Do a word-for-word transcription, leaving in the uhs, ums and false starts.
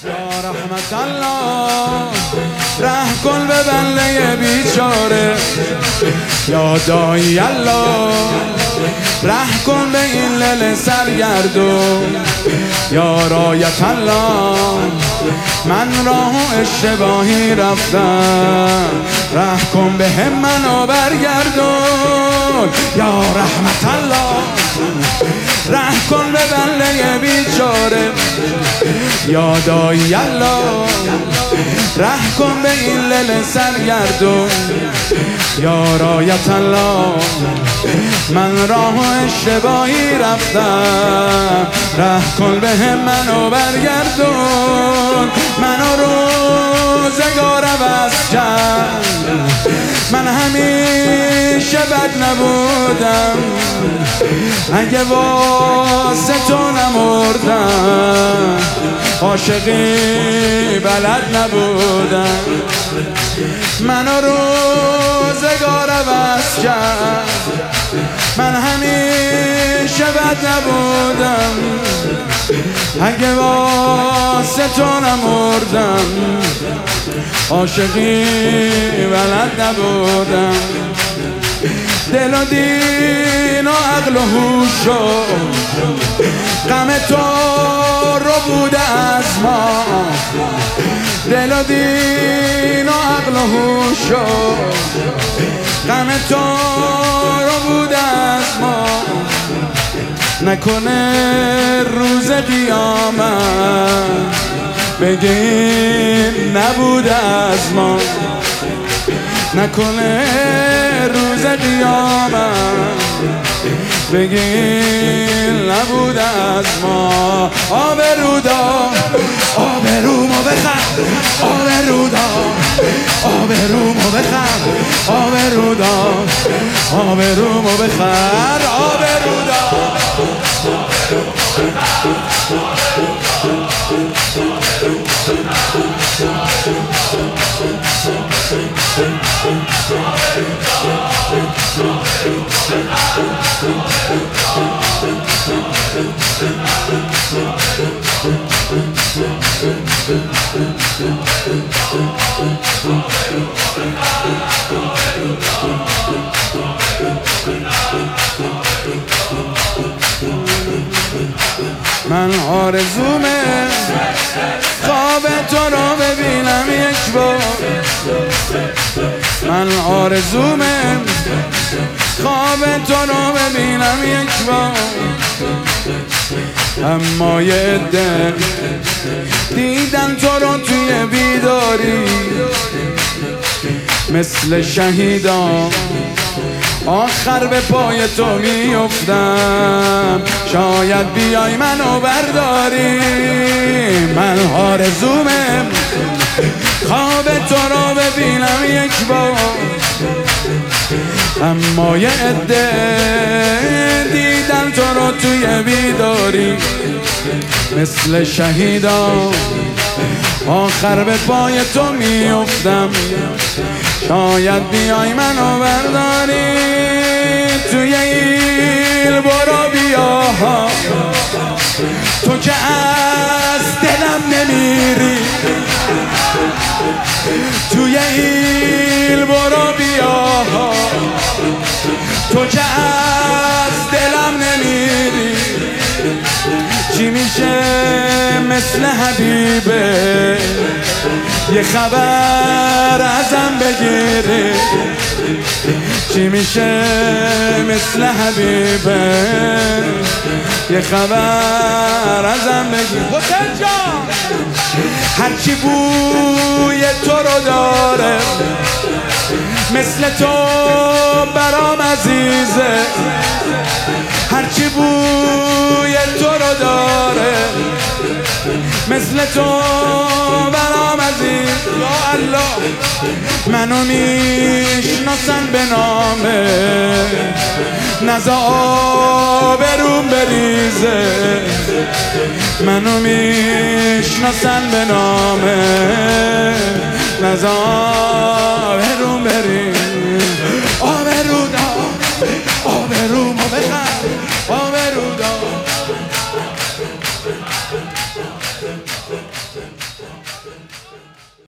یا رحمت الله رحم کن به بنده بیچاره، یا دایی الله رحم کن به این لل سرگردون، یا رایت الله من راه اشتباهی رفتم، رحم کن به هم منو برگردون، یا رحمت الله رحم کن به بنده بیچاره، یا دایی الله رحم کن به این لل سرگردون، یا رایت الله من راه اشتباهی رفتم، رحم کن به هم منو برگردون، منو روزگار عوض کرد، من همیشه بد نبودم، اگه واسه تو نمردم عاشقی بلد نبودم، منو روزگار عوض کرد، من همیشه بد نبودم، اگه واسه تو نمردم عاشقی بلد نبودم، دل و دین و عقل و هوش و غم تو رو بوده از ما، دل و دین و عقل و هوش و غم تو رو بوده از ما، نکنه روز قیامت بگین نبوده از ما، نکنه روز قیامت بگین نبوده از ما، آبرودا آبرومو بخر، آبرودا آبرومو بخر، آبرودا آبرومو بخر، آبرودا من آرزومه خواب تو رو ببینم یک بار، من آرزومه خواب تو رو ببینم یک بار، اما یه عده دیدن تو رو توی بیداری، مثل شهیدان آخر به پای تو میافتم، شاید بیای منو برداری، من آرزومه خواب تو رو ببینم یک بار، اما یه عده دیدن تو رو توی بیداری، مثل شهیدان آخر به پای تو میافتم، شاید بیای منو برداری، توی ایل برو بیا تو که از دلم نمیری، توی ایل برو بیا تو که از دلم نمیری، چی میشه مثل حبیبه یه خبر ازم بگیری، چی میشه مثل حبیبه یه خبر ازم بگیری، حسین جان هرچی بوی تو رو داره مثل تو برام عزیزه، هرچی بوی تو رو داره مثل تو برام عزیز، یا الله منو میشناسن به نامه نزا آبروم بریزه، منو میشناسن به نامه نزا آبروم بریزه،